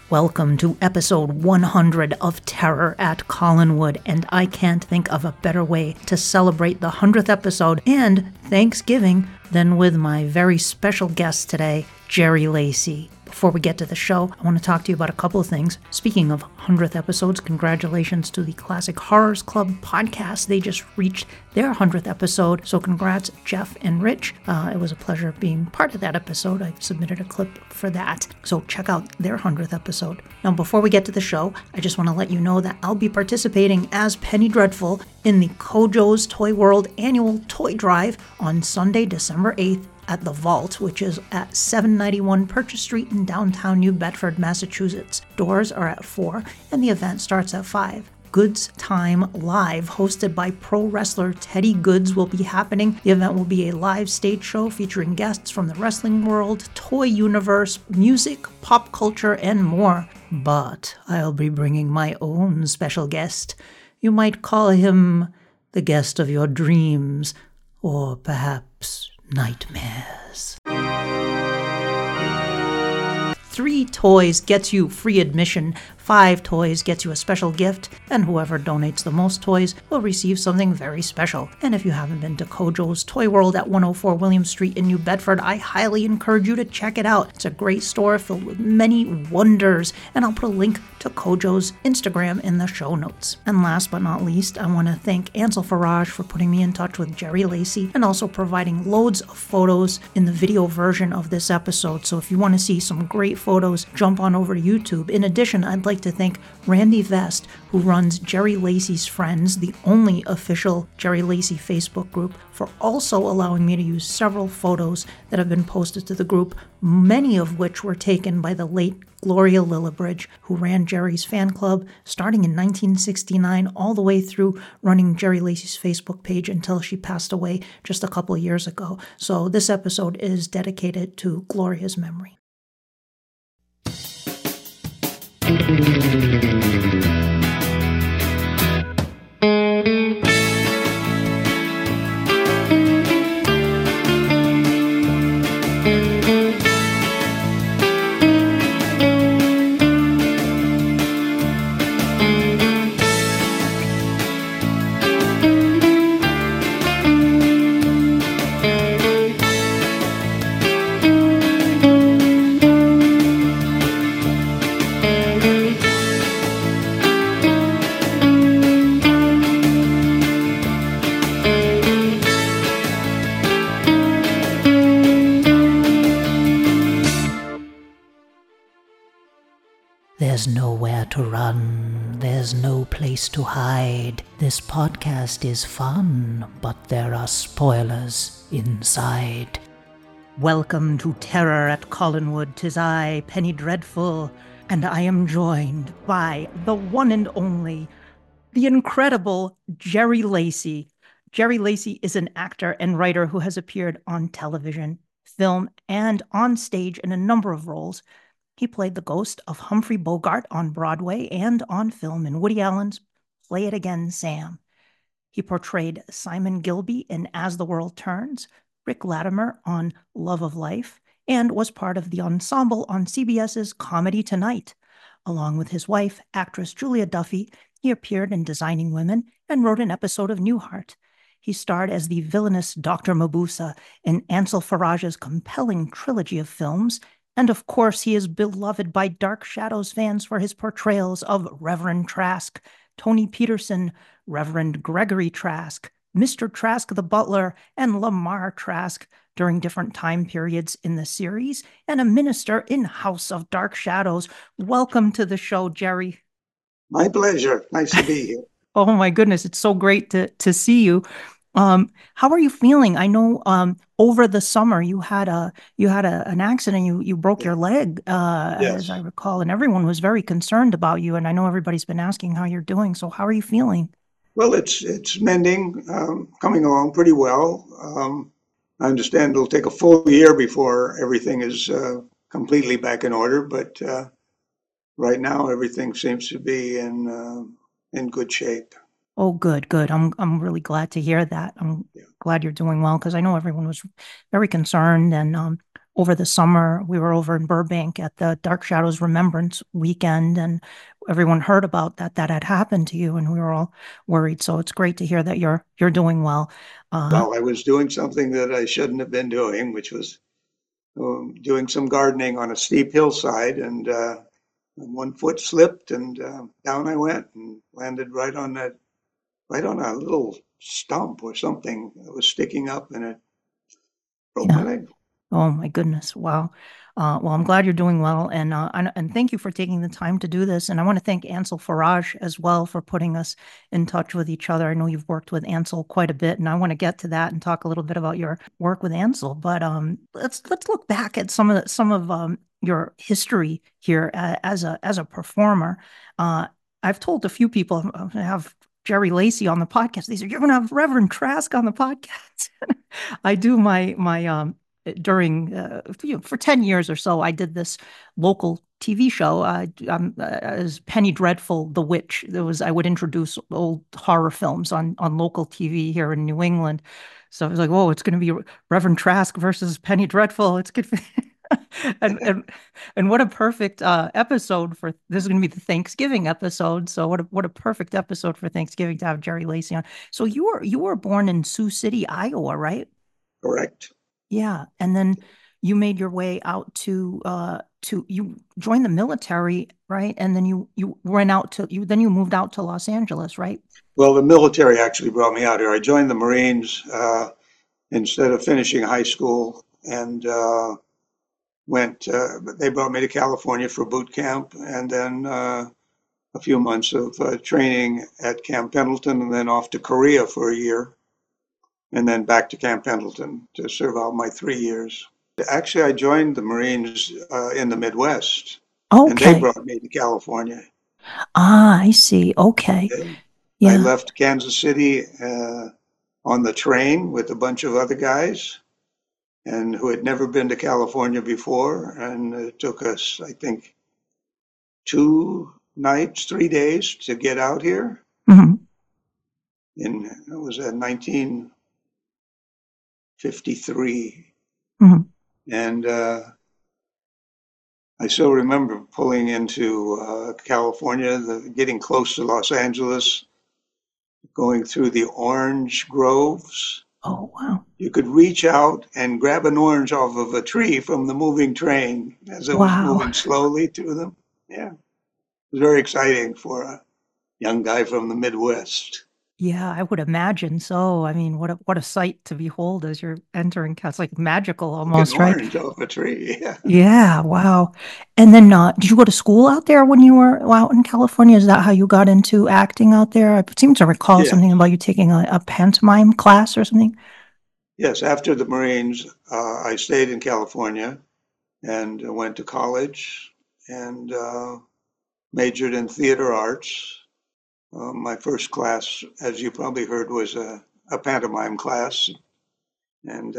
Welcome to episode 100 of Terror at Collinwood, and I can't think of a better way to celebrate the 100th episode and Thanksgiving than with my very special guest today, Jerry Lacy. Before we get to the show, I want to talk to you about a couple of things. Speaking of 100th episodes, congratulations to the Classic Horrors Club podcast. They just reached their 100th episode, so congrats, Jeff and Rich. It was a pleasure being part of that episode. I submitted a clip for that, so check out their 100th episode. Now, before we get to the show, I just want to let you know that I'll be participating as Penny Dreadful in the Kojo's Toy World annual toy drive on Sunday, December 8th, at The Vault, which is at 791 Purchase Street in downtown New Bedford, Massachusetts. Doors are at 4 and the event starts at 5. Goods Time Live, hosted by pro wrestler Teddy Goods, will be happening. The event will be a live stage show featuring guests from the wrestling world, toy universe, music, pop culture, and more. But I'll be bringing my own special guest. You might call him the guest of your dreams, or perhaps nightmares. 3 toys gets you free admission, 5 toys gets you a special gift, and whoever donates the most toys will receive something very special. And if you haven't been to Kojo's Toy World at 104 William Street in New Bedford, I highly encourage you to check it out. It's a great store filled with many wonders, and I'll put a link to Kojo's Instagram in the show notes. And last but not least, I want to thank Ansel Faraj for putting me in touch with Jerry Lacy and also providing loads of photos in the video version of this episode. So if you want to see some great photos, jump on over to YouTube. In addition, I'd like to thank Randy Vest, who runs Jerry Lacy's Friends, the only official Jerry Lacy Facebook group, for also allowing me to use several photos that have been posted to the group, many of which were taken by the late Gloria Lillibridge, who ran Jerry's fan club starting in 1969 all the way through running Jerry Lacy's Facebook page until she passed away just a couple of years ago. So this episode is dedicated to Gloria's memory. There's nowhere to run, there's no place to hide. This podcast is fun, but there are spoilers inside. Welcome to Terror at Collinwood. 'Tis I, Penny Dreadful, and I am joined by the one and only, the incredible Jerry Lacy. Jerry Lacy is an actor and writer who has appeared on television, film, and on stage in a number of roles. He played the ghost of Humphrey Bogart on Broadway and on film in Woody Allen's Play It Again, Sam. He portrayed Simon Gilby in As the World Turns, Rick Latimer on Love of Life, and was part of the ensemble on CBS's Comedy Tonight. Along with his wife, actress Julia Duffy, he appeared in Designing Women and wrote an episode of Newhart. He starred as the villainous Dr. Mabusa in Ansel Faraj's compelling trilogy of films. And of course, he is beloved by Dark Shadows fans for his portrayals of Reverend Trask, Tony Peterson, Reverend Gregory Trask, Mr. Trask the Butler, and Lamar Trask during different time periods in the series, and a minister in House of Dark Shadows. Welcome to the show, Jerry. My pleasure. Nice to be here. Oh my goodness, it's so great to see you. How are you feeling? I know over the summer you had an accident. You broke your leg, Yes. as I recall, and everyone was very concerned about you. And I know everybody's been asking how you're doing. So how are you feeling? Well, it's mending, coming along pretty well. I understand it'll take a full year before everything is completely back in order, but right now everything seems to be in good shape. Oh, good. I'm really glad to hear that. I'm glad you're doing well because I know everyone was very concerned. And over the summer, we were over in Burbank at the Dark Shadows Remembrance Weekend, and everyone heard about that had happened to you, and we were all worried. So it's great to hear that you're doing well. Well, I was doing something that I shouldn't have been doing, which was doing some gardening on a steep hillside, and one foot slipped, and down I went and landed right on a little stump or something that was sticking up, and it broke my Yeah. leg. Oh my goodness. Wow. Well, I'm glad you're doing well, and thank you for taking the time to do this. And I want to thank Ansel Faraj as well for putting us in touch with each other. I know you've worked with Ansel quite a bit, and I want to get to that and talk a little bit about your work with Ansel. But let's look back at some of your history here as a performer. Uh, I've told a few people I have Jerry Lacey on the podcast. They said, "You're going to have Reverend Trask on the podcast." I do my during for 10 years or so, I did this local TV show as Penny Dreadful the Witch. I would introduce old horror films on local TV here in New England. So I was like, "Whoa, it's going to be Reverend Trask versus Penny Dreadful. It's good." And what a perfect episode for this is going to be the Thanksgiving episode. So what a perfect episode for Thanksgiving to have Jerry Lacey on. So you were born in Sioux City, Iowa, right? Correct. Yeah, and then you made your way out to you joined the military, right? And then you went out to you then you moved out to Los Angeles, right? Well, the military actually brought me out here. I joined the Marines instead of finishing high school, and they brought me to California for boot camp, and then a few months of training at Camp Pendleton, and then off to Korea for a year, and then back to Camp Pendleton to serve out my 3 years. Actually, I joined the Marines in the Midwest, and they Okay. brought me to California. Ah, I see. Okay. I Yeah. left Kansas City on the train with a bunch of other guys and who had never been to California before. And it took us, I think, 2 nights, 3 days to get out here. Hmm. It was in 1953. Hmm. And I still remember pulling into California, getting close to Los Angeles, going through the orange groves. Oh, wow. You could reach out and grab an orange off of a tree from the moving train as it was Wow. moving slowly to them. Yeah, it was very exciting for a young guy from the Midwest. Yeah, I would imagine so. I mean, what a sight to behold as you're entering. It's like magical Like an almost, right? orange off a tree. Yeah. Yeah, wow. And then, did you go to school out there when you were out in California? Is that how you got into acting out there? I seem to recall Yeah. something about you taking a pantomime class or something. Yes. After the Marines, I stayed in California and went to college and majored in theater arts. My first class, as you probably heard, was a pantomime class, and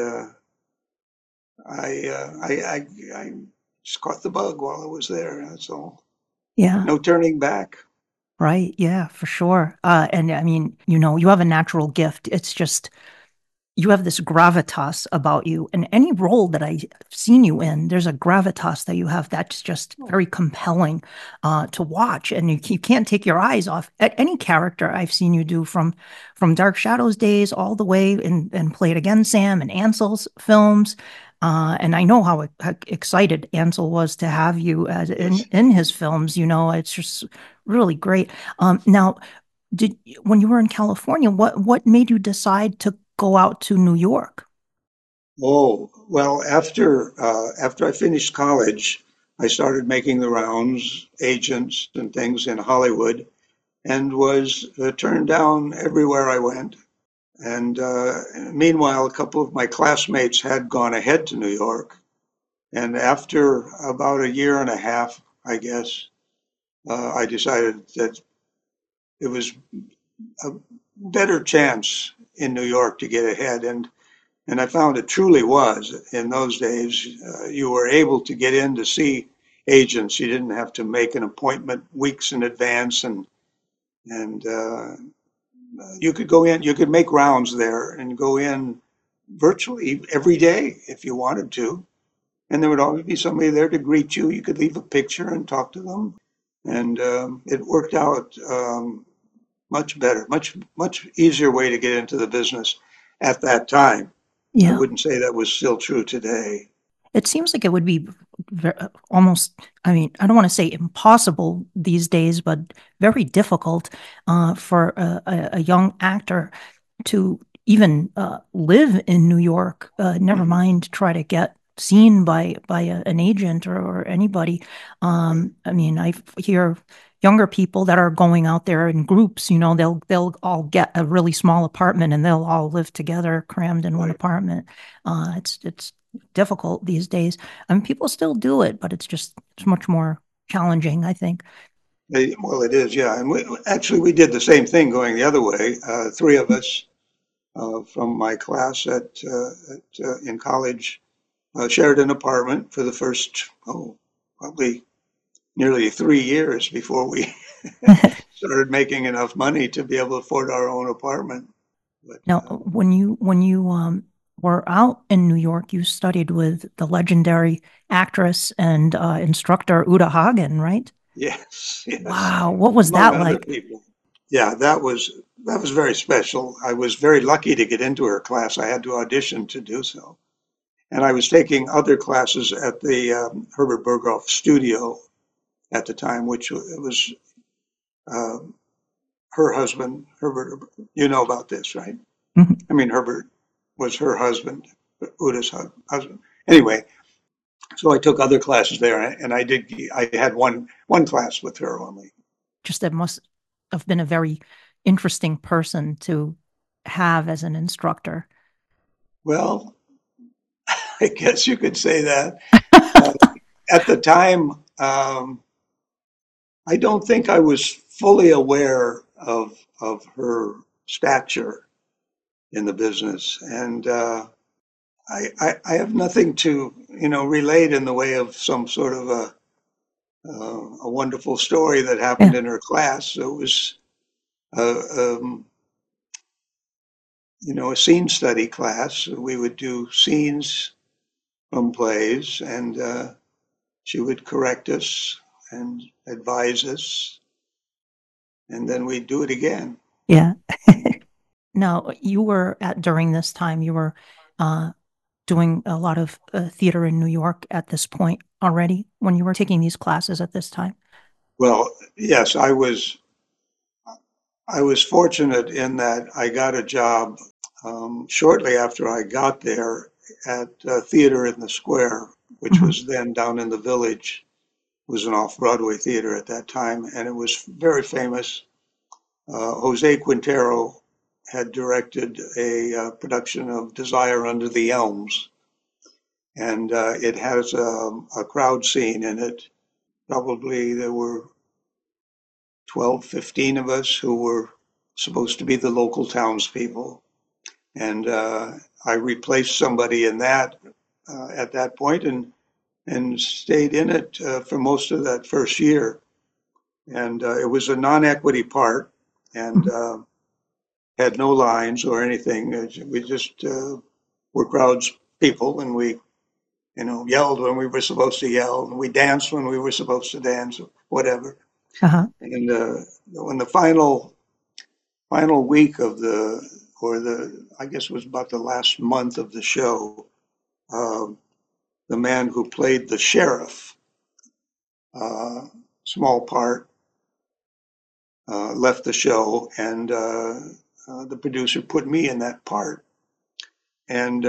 I just caught the bug while I was there. That's all. Yeah. No turning back. Right. Yeah, for sure. And I mean, you have a natural gift. It's just you have this gravitas about you. And any role that I've seen you in, there's a gravitas that you have that's just very compelling to watch. And you can't take your eyes off at any character I've seen you do from Dark Shadows days all the way and Play It Again, Sam, and Ansel's films. And I know how excited Ansel was to have you Yes. in his films. It's just really great. Now, when you were in California, what made you decide to go out to New York? Oh, well, after I finished college, I started making the rounds, agents and things in Hollywood, and was turned down everywhere I went. And meanwhile, a couple of my classmates had gone ahead to New York. And after about a year and a half, I guess, I decided that it was a better chance in New York to get ahead. And I found it truly was. In those days, you were able to get in to see agents. You didn't have to make an appointment weeks in advance, and you could go in. You could make rounds there and go in virtually every day if you wanted to. and there would always be somebody there to greet you. You could leave a picture and talk to them, and it worked out much better, much easier way to get into the business at that time. I Yeah. wouldn't say that was still true today. It seems like it would be almost, I mean, I don't want to say impossible these days, but very difficult for a young actor to even live in New York, never Mhm. mind try to get seen by an agent or anybody. Right, I mean, I hear younger people that are going out there in groups, they'll all get a really small apartment and they'll all live together, crammed in one right. apartment. It's difficult these days. I mean, people still do it, but it's much more challenging, I think. Well, it is, yeah. And actually, we did the same thing going the other way. Three of us from my class in college shared an apartment for the first, probably nearly 3 years before we started making enough money to be able to afford our own apartment. But Now, when you were out in New York, you studied with the legendary actress and instructor Uta Hagen, right? yes, yes, Wow, what was among that other like? people. Yeah, that was very special. I was very lucky to get into her class. I had to audition to do so. And I was taking other classes at the Herbert Berghoff studio at the time, which it was um, her husband, Herbert. You know about this, right? Mhm. I mean, Herbert was her husband, Uda's husband. Anyway, so I took other classes there, and I had one class with her only. Just that must have been a very interesting person to have as an instructor. Well, I guess you could say that. Uh, at the time, I don't think I was fully aware of her stature in the business, and I have nothing to relate in the way of some sort of a wonderful story that Yeah, happened in her class. It was uh, um, a scene study class. We would do scenes from plays, and she would correct us and advise us, and then we'd do it again. yeah. Now, you were at during this time, you were uh, doing a lot of theater in New York at this point already when you were taking these classes at this time. Well, yes, I was fortunate in that I got a job shortly after I got there at Theater in the Square, which Mhm. was then down in the Village. It was an off-Broadway theater at that time, and it was very famous. Jose Quintero had directed a production of Desire Under the Elms, and it has a crowd scene in it. Probably there were 12, 15 of us who were supposed to be the local townspeople. And I replaced somebody in that at that point and stayed in it for most of that first year. And it was a non-equity part and Mhm. had no lines or anything. We just were crowds people, and we yelled when we were supposed to yell, and we danced when we were supposed to dance, whatever. Uh-huh. And when the final week of I guess it was about the last month of the show, um, the man who played the sheriff, uh, small part, left the show, and the producer put me in that part. And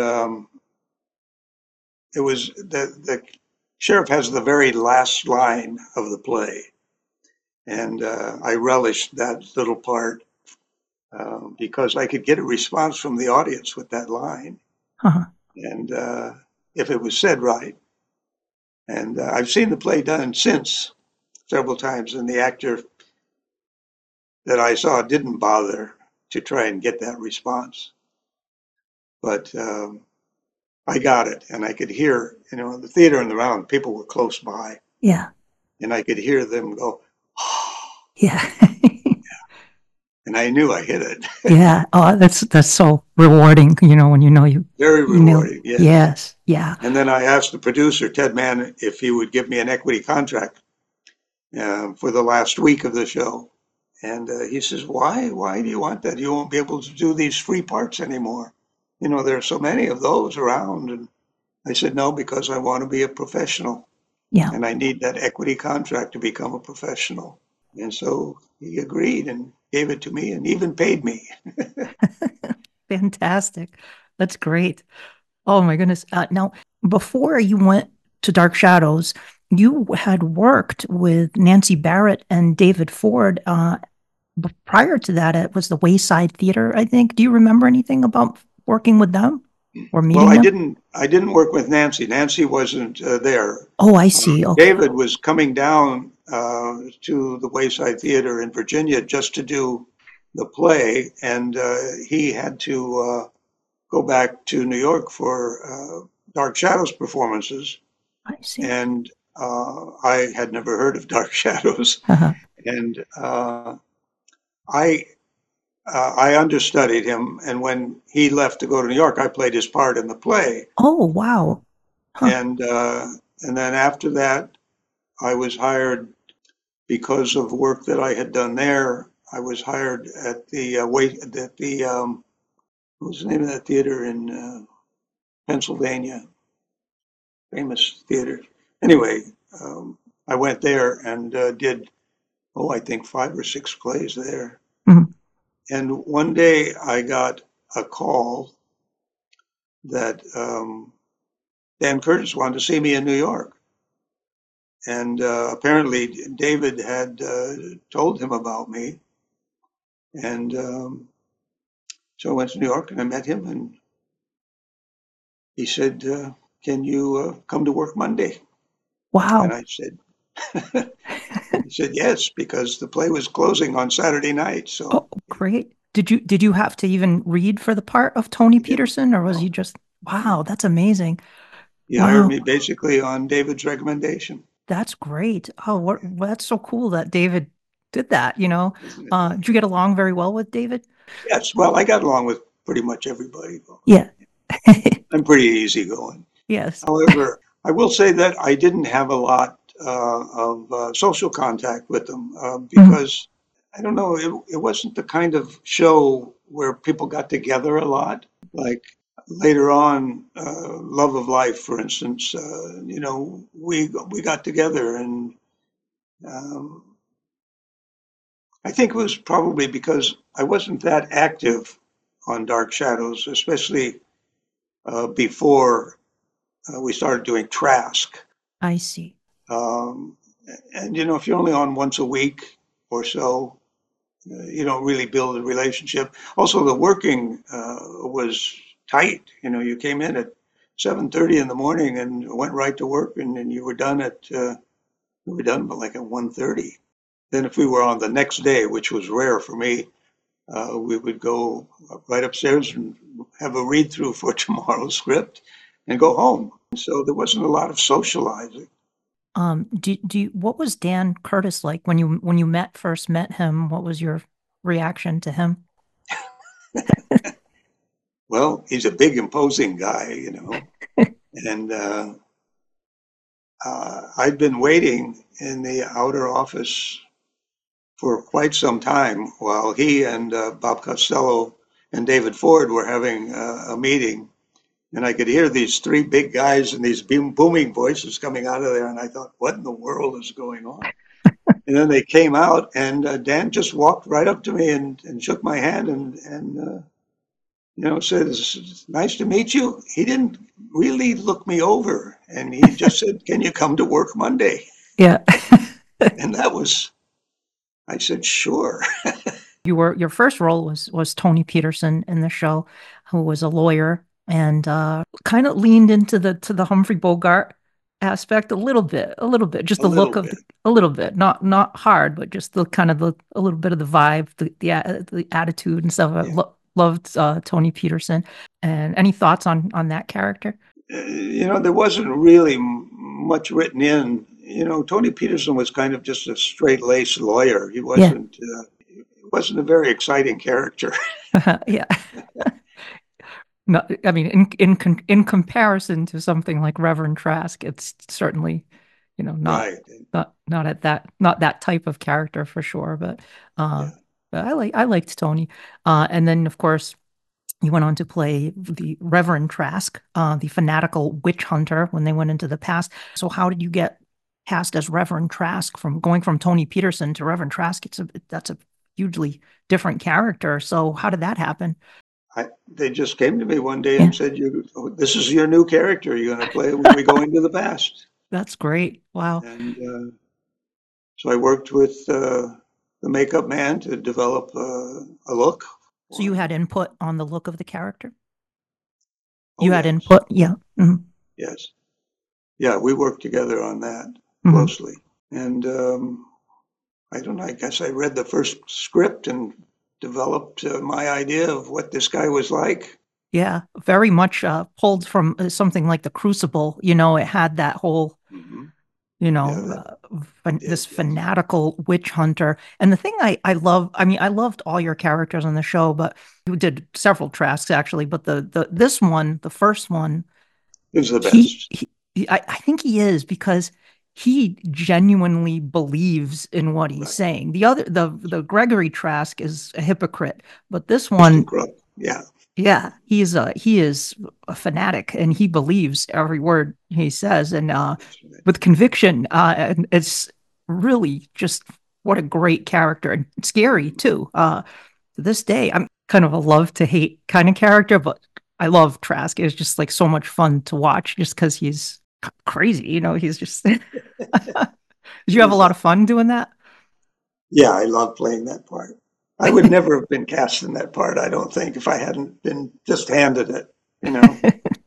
it was the sheriff has the very last line of the play, and I relished that little part because I could get a response from the audience with that line, Uh-huh. and if it was said right. And I've seen the play done since several times, and the actor that I saw didn't bother to try and get that response. But I got it, and I could hear, the theater and the round, people were close by, Yeah. and I could hear them go, oh, Yeah. and I knew I hit it. Yeah. Oh, that's so rewarding, when you Very nailed. rewarding, yes. Yes. Yeah. And then I asked the producer, Ted Mann, if he would give me an equity contract for the last week of the show. And he says, "Why? Why do you want that? You won't be able to do these free parts anymore. There are so many of those around." And I said, "No, because I want to be a professional, Yeah. and I need that equity contract to become a professional." And so he agreed and gave it to me, and even paid me. Fantastic. That's great. Oh my goodness. Now, before you went to Dark Shadows, you had worked with Nancy Barrett and David Ford. Prior to that, it was the Wayside Theater, I think. Do you remember anything about working with them or Well, meeting I them? didn't. I didn't work with Nancy. Nancy wasn't there. Oh, I see. Okay. David was coming down to the Wayside Theater in Virginia just to do the play, and he had to go back to New York for Dark Shadows performances. I see. And I had never heard of Dark Shadows, Uh-huh. and I I understudied him. And when he left to go to New York, I played his part in the play. Oh, wow. Huh. And then after that, I was hired because of work that I had done there. I was hired at the what was the name of that theater in Pennsylvania? Famous theater. Anyway, I went there and did, I think 5 or 6 plays there. Mhm. And one day I got a call that Dan Curtis wanted to see me in New York. And apparently David had told him about me. And so I went to New York and I met him, and he said, "Can you come to work Monday?" And Wow. I said, he said yes, because the play was closing on Saturday night. Oh, So great. Did you have to even read for the part of Tony he didn't. Peterson, or was No, you just, wow, that's amazing. he hired Wow. me basically on David's recommendation. That's great. Oh, that's so cool that David did that. Isn't it Did funny? you get along very well with David? Yes. Well, I got along with pretty much everybody. Yeah. I'm pretty easygoing. Yes. However, I will say that I didn't have a lot of social contact with them Mhm. because I don't know, it wasn't the kind of show where people got together a lot. Like later on, Love of Life, for instance, we got together, and um, I think it was probably because I wasn't that active on Dark Shadows, especially before we started doing Trask. I see. Um, and if you're only on once a week or so, you don't really build a relationship. Also, the working was tight. You came in at 7:30 in the morning and went right to work, and you were done but like at 1:30. Then, if we were on the next day, which was rare for me, we would go right upstairs and have a read through for tomorrow's script and go home. So there wasn't a lot of socializing. What was Dan Curtis like when you first met him? What was your reaction to him? Well, he's a big, imposing guy, and I'd been waiting in the outer office for quite some time while he and Bob Costello and David Ford were having a meeting. And I could hear these 3 big guys and these booming voices coming out of there. And I thought, what in the world is going on? And then they came out, and Dan just walked right up to me and shook my hand and said, "It's nice to meet you." He didn't really look me over, and he just said, "Can you come to work Monday?" Yeah. And I said, "Sure." Your first role was Tony Peterson in the show, who was a lawyer and kind of leaned into the Humphrey Bogart aspect a little bit, just A the little look of bit. a little bit, not hard, but just the kind of a little bit of the vibe, the attitude and stuff. I Yeah. loved Tony Peterson. And any thoughts on that character? There wasn't really much written in. Tony Peterson was kind of just a straight-laced lawyer. He Yeah. wasn't. wasn't a very exciting character. Yeah. No, I mean, in comparison to something like Reverend Trask, it's certainly, not Right. not that type of character for sure. But Yeah. but I liked Tony. And then of course you went on to play the Reverend Trask, the fanatical witch hunter when they went into the past. So how did you get cast as Reverend Trask from going from Tony Peterson to Reverend Trask? That's a hugely different character. So how did that happen? They just came to me one day Yeah, and said, this is your new character you're going to play when we go into the past. that's great. Wow. And so I worked with the makeup man to develop a look So for you him. had input on the look of the character? Oh, You had yes. input? Yeah. Mhm. Yes. Yeah, we worked together on that Mhm. closely. And I don't know, I guess I read the first script and developed my idea of what this guy was like. Yeah, very much pulled from something like The Crucible. It had that whole, Hmm. you Yeah, know, that this did. Yes. fanatical witch hunter. And the thing I love, I mean, I loved all your characters on the show, but you did several Trasks actually. But this one, the first one, It was the he, best. I think he is because he genuinely believes in what he's Right. saying. The Gregory Trask is a hypocrite, but this Mr. one, Crook. Yeah. yeah, he is a fanatic and he believes every word he says, and That's right. with conviction. And it's really just what a great character and scary too. To this day, I'm kind of a love to hate kind of character, but I love Trask. It's just like so much fun to watch just because he's crazy. He's just. Did you have a He's lot of fun doing that? Yeah, I love playing that part. I would never have been cast in that part, I don't think, if I hadn't been just handed it, you know.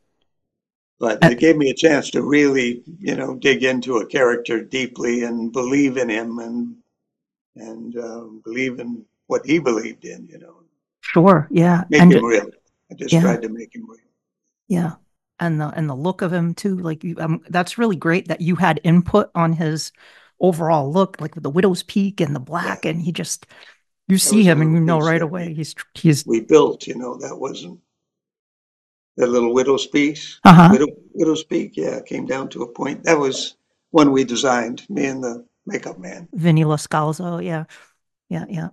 But it gave me a chance to really, dig into a character deeply and believe in him and believe in what he believed in, Sure, yeah, make and him real. I just yeah, tried to make him real. yeah, and the look of him too. Like that's really great that you had input on his overall look, like with the widow's peak and the Yeah, black, and you that see was a him and little you know piece right that away we he's we built. That wasn't that little widow's piece. uh-huh. Widow's peak, yeah, came down to a point. That was one we designed, me and the makeup man. Vinny Loscalzo, yeah, yeah, yeah.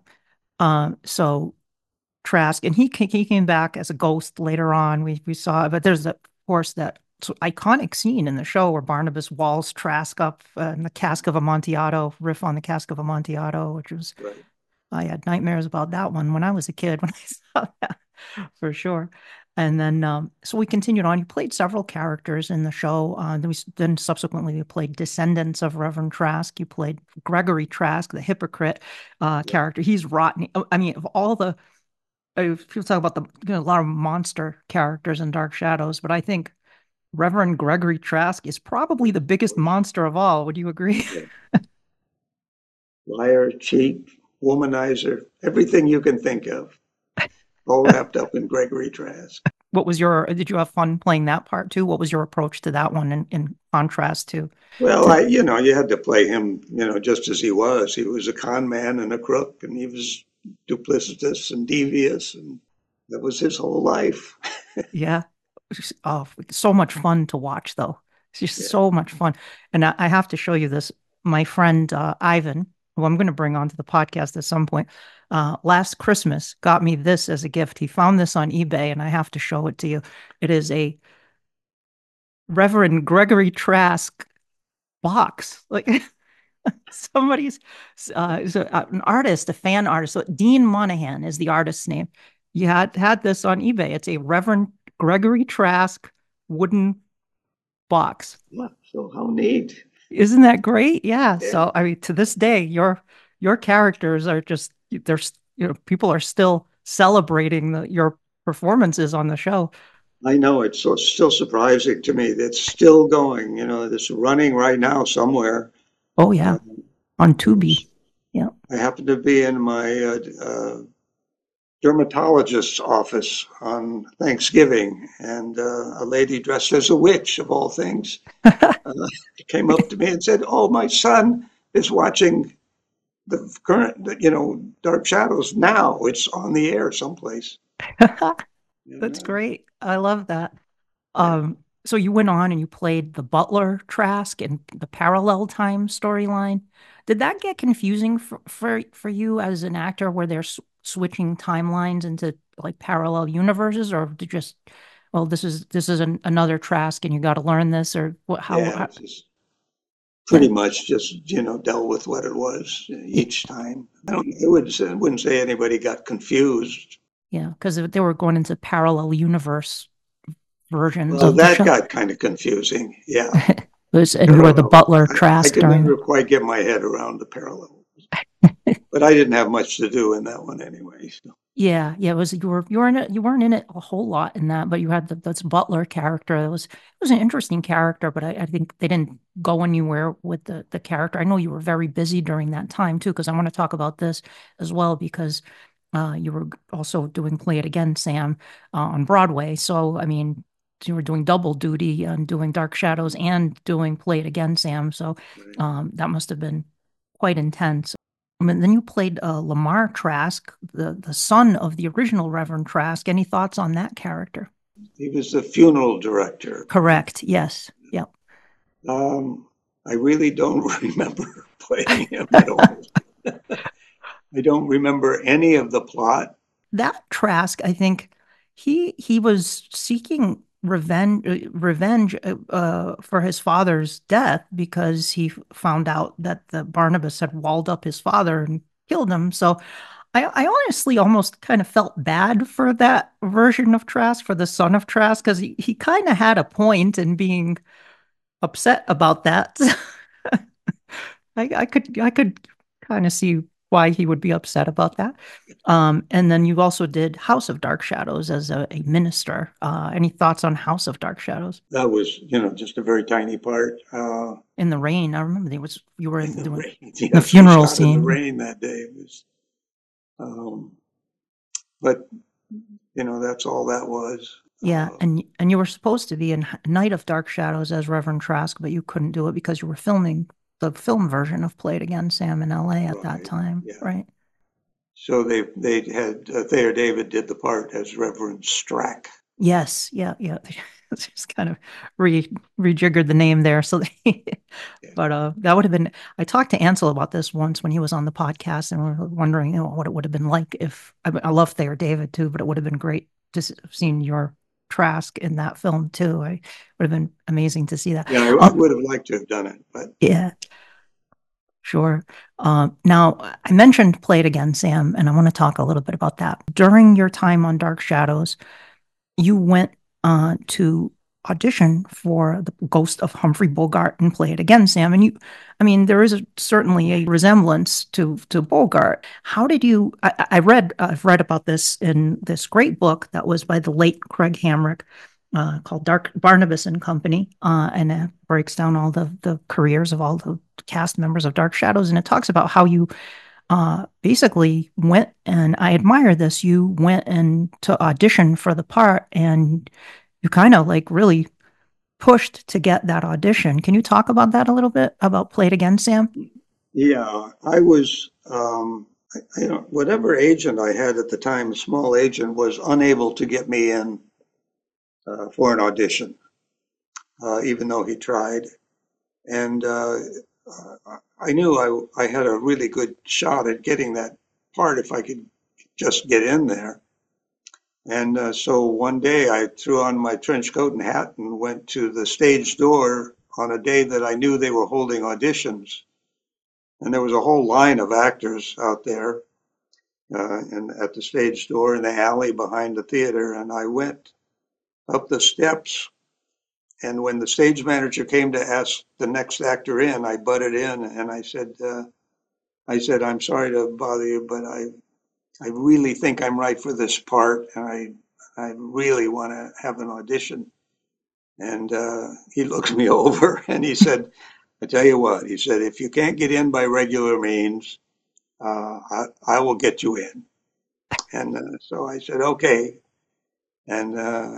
So Trask, and he came back as a ghost later on. We saw, but there's of course that iconic scene in the show where Barnabas walls Trask up in the Cask of Amontillado riff on the Cask of Amontillado, which was Right. I had nightmares about that one when I was a kid when I saw that for sure. And then so we continued on. You played several characters in the show. Then subsequently we played descendants of Reverend Trask. You played Gregory Trask, the hypocrite Yeah. character. He's rotten. I mean, of all the people talk about a lot of monster characters in Dark Shadows, but I think Reverend Gregory Trask is probably the biggest monster of all. Would you agree? Yeah. Liar, cheat, womanizer, everything you can think of, all wrapped up in Gregory Trask. Did you have fun playing that part too? What was your approach to that one in contrast Well, to, you had to play him, just as he was. He was a con man and a crook, and he was duplicitous and devious, and that was his whole life. yeah. Oh, so much fun to watch though. It's just Yeah. so much fun. And I have to show you this. My friend Ivan, who I'm going to bring onto the podcast at some point, last Christmas got me this as a gift. He found this on eBay and I have to show it to you. It is a Reverend Gregory Trask box. Like somebody's an artist, a fan artist. So Dean Monahan is the artist's name. You had this on eBay. It's a Reverend Gregory Trask wooden box. Yeah. So how neat. Isn't that great? Yeah. Yeah. So I mean, to this day, your characters are just there's people are still celebrating your performances on the show. I know it's still surprising to me that it's still going, it's running right now somewhere. Oh yeah, on Tubi. Yeah. I happen to be in my dermatologist's office on Thanksgiving, and a lady dressed as a witch, of all things, came up to me and said, "Oh, my son is watching the current, Dark Shadows now, it's on the air someplace. That's Yeah. great. I love that. Yeah. So you went on and you played the Butler Trask in the parallel time storyline. Did that get confusing for you as an actor where they're switching timelines into like parallel universes, or did just, well, this is another Trask and you got to learn this, or what? Yeah, How it's just yeah, pretty much just, dealt with what it was each time. I wouldn't say anybody got confused. yeah, because they were going into parallel universe versions Well, of the that show. got kind of confusing. Yeah. And I you were don't the know. Butler I Trask could during never quite get my head around the parallel, but I didn't have much to do in that one anyway. So, Yeah, yeah, it was you were in it, you weren't in it a whole lot in that, but you had this Butler character. It was an interesting character, but I think they didn't go anywhere with the character. I know you were very busy during that time too, because I want to talk about this as well because you were also doing Play It Again, Sam, on Broadway. So I mean, you were doing double duty and doing Dark Shadows and doing Play It Again, Sam. So right. that must have been quite intense. And then you played Lamar Trask, the son of the original Reverend Trask. Any thoughts on that character? He was the funeral director. Correct. Yes. Yep. Um, I really don't remember playing him at all. I don't remember any of the plot. That Trask, I think he was seeking revenge for his father's death because he found out that the Barnabas had walled up his father and killed him. So I honestly almost kind of felt bad for that version of Trask, for the son of Trask, because he kind of had a point in being upset about that. I could kind of see why he would be upset about that. And then you also did House of Dark Shadows as a minister. Any thoughts on House of Dark Shadows? That was, just a very tiny part. In the rain, I remember you were In the doing rain. the Yes, we funeral shot in the scene. rain that day. It was, um, but that's all that was. Yeah, and you were supposed to be in Night of Dark Shadows as Reverend Trask, but you couldn't do it because you were filming the film version of Play It Again, Sam, in LA at that Right. time, Yeah. right? So they had Thayer David did the part as Reverend Strack. Yes, yeah, yeah. Just kind of rejiggered the name there. So, Yeah. but that would have been. I talked to Ansel about this once when he was on the podcast, and we were wondering, what it would have been like if I love Thayer David too, but it would have been great to have seen your Trask in that film too. I would have been amazing to see that. Yeah, I would have liked to have done it, but Yeah, sure. Now, I mentioned Play It Again, Sam, and I want to talk a little bit about that. During your time on Dark Shadows, you went to audition for the Ghost of Humphrey Bogart and Play It Again, Sam. And I mean, there is certainly a resemblance to Bogart. How did you? I've read about this in this great book that was by the late Craig Hamrick. Called Dark Barnabas and Company, and it breaks down all the careers of all the cast members of Dark Shadows, and it talks about how you basically went, and I admire this. You went and to audition for the part, and you kind of like really pushed to get that audition. Can you talk about that a little bit about Play It Again, Sam? yeah, I was, whatever agent I had at the time, a small agent, was unable to get me in for an audition, even though he tried. And I knew I had a really good shot at getting that part if I could just get in there. And so one day I threw on my trench coat and hat and went to the stage door on a day that I knew they were holding auditions. And there was a whole line of actors out there and at the stage door in the alley behind the theater. And I went up the steps. And when the stage manager came to ask the next actor in, I butted in and I said, I'm sorry to bother you, but I really think I'm right for this part, and I really want to have an audition. And he looked me over and he said, I tell you what, he said, if you can't get in by regular means, I will get you in. And so I said, okay. And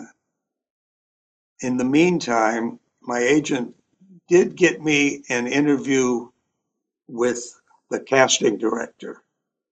in the meantime, my agent did get me an interview with the casting director.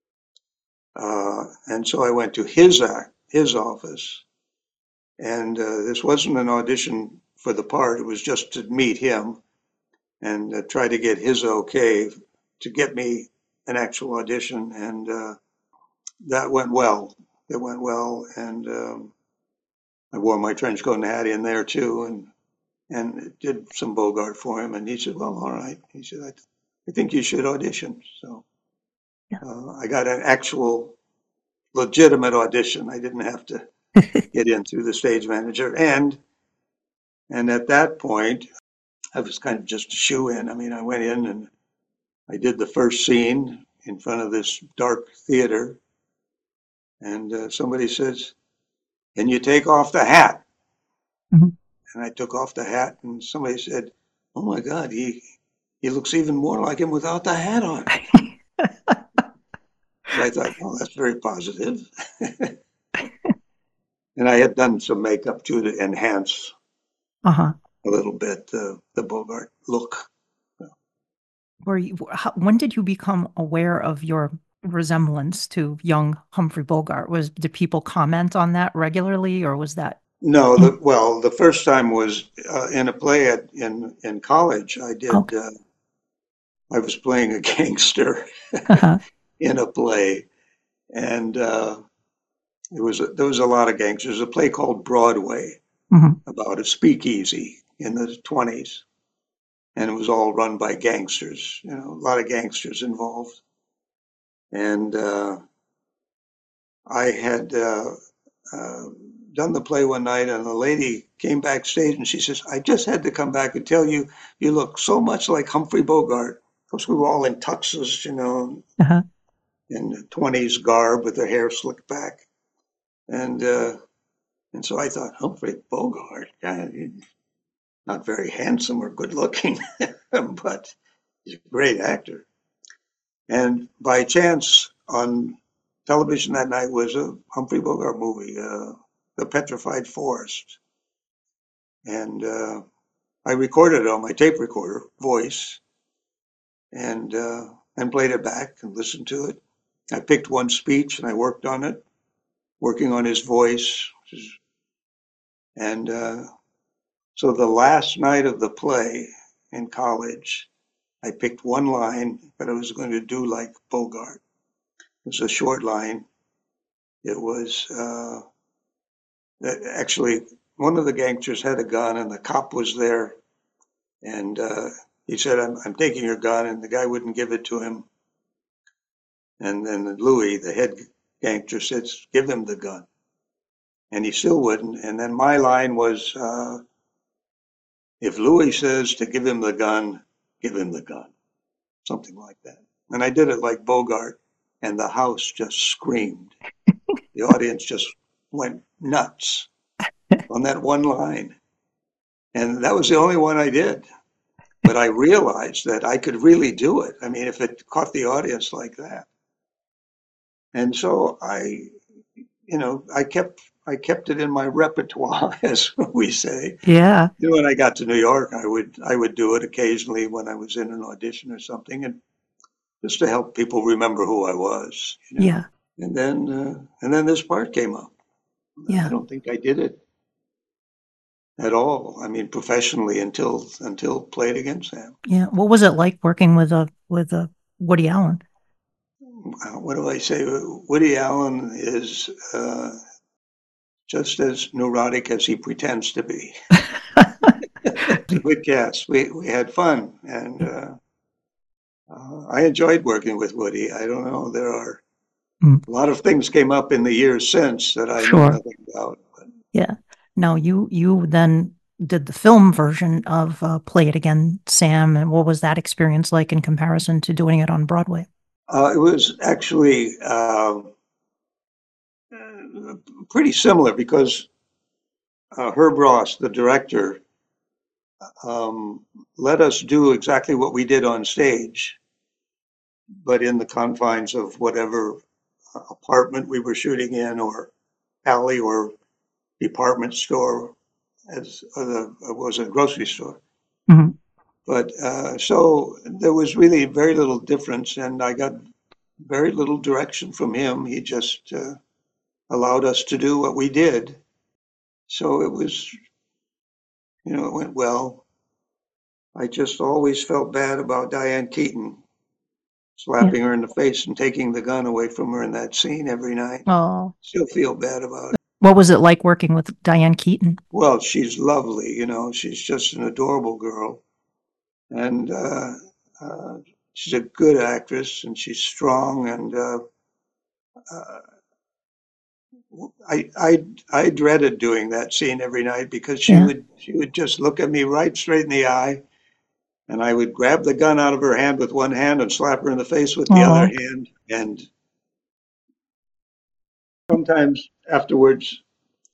And so I went to his office, and this wasn't an audition for the part. It was just to meet him and try to get his okay to get me an actual audition. And that went well. It went well, and I wore my trench coat and hat in there too, and did some Bogart for him. And he said, "Well, all right." He said, "I think you should audition." So I got an actual legitimate audition. I didn't have to get in through the stage manager. And at that point, I was kind of just a shoe-in. I mean, I went in and I did the first scene in front of this dark theater. And somebody says, "Can you take off the hat?" Mm-hmm. And I took off the hat, and somebody said, "Oh my God, he looks even more like him without the hat on." So I thought, "Oh, that's very positive." And I had done some makeup too to enhance Uh-huh. a little bit the Bogart look. When did you become aware of your resemblance to young Humphrey Bogart? Did people comment on that regularly, or was that? No, the first time was in a play in college. Okay. I was playing a gangster Uh-huh. in a play, and there was a lot of gangsters. A play called Broadway Mm-hmm. about a speakeasy in the 20s, and it was all run by gangsters. You know, a lot of gangsters involved. And I had done the play one night, and the lady came backstage and she says, "I just had to come back and tell you, you look so much like Humphrey Bogart." Of course, we were all in tuxes, you know, Uh-huh. in the 20s garb with their hair slicked back. And so I thought, Humphrey Bogart, yeah, he's not very handsome or good looking, but he's a great actor. And by chance, on television that night was a Humphrey Bogart movie, The Petrified Forest. And I recorded it on my tape recorder, voice, and played it back and listened to it. I picked one speech and I worked on it, working on his voice. And so the last night of the play in college, I picked one line that I was going to do like Bogart. It was a short line. It was actually one of the gangsters had a gun and the cop was there. And he said, I'm taking your gun. And the guy wouldn't give it to him. And then Louis, the head gangster, said, "Give him the gun." And he still wouldn't. And then my line was, if Louis says to give him the gun, give him the gun. Something like that. And I did it like Bogart, and the house just screamed. The audience just went nuts on that one line. And that was the only one I did. But I realized that I could really do it. I mean, if it caught the audience like that. And so I kept it in my repertoire, as we say. Yeah. You know, when I got to New York, I would do it occasionally when I was in an audition or something, and just to help people remember who I was. You know? Yeah. And then this part came up. Yeah. I don't think I did it at all. I mean, professionally until Play It Again, Sam. Yeah. What was it like working with Woody Allen? What do I say? Woody Allen is just as neurotic as he pretends to be. Good cast. We had fun, and I enjoyed working with Woody. I don't know. There are a lot of things came up in the years since that I know nothing about. But. Yeah. Now you then did the film version of Play It Again, Sam, and what was that experience like in comparison to doing it on Broadway? It was actually pretty similar because Herb Ross, the director, let us do exactly what we did on stage, but in the confines of whatever apartment we were shooting in, or alley, or department store, as was a grocery store. Mm-hmm. But so there was really very little difference, and I got very little direction from him. He just allowed us to do what we did. So it was, it went well. I just always felt bad about Diane Keaton, Yeah. slapping her in the face and taking the gun away from her in that scene every night. Oh, Still feel bad about it. what was it like working with Diane Keaton? Well, she's lovely, she's just an adorable girl. And uh, she's a good actress and she's strong. And uh, I dreaded doing that scene every night because she Yeah. would just look at me right straight in the eye, and I would grab the gun out of her hand with one hand and slap her in the face with the other Oh, hand. And sometimes afterwards,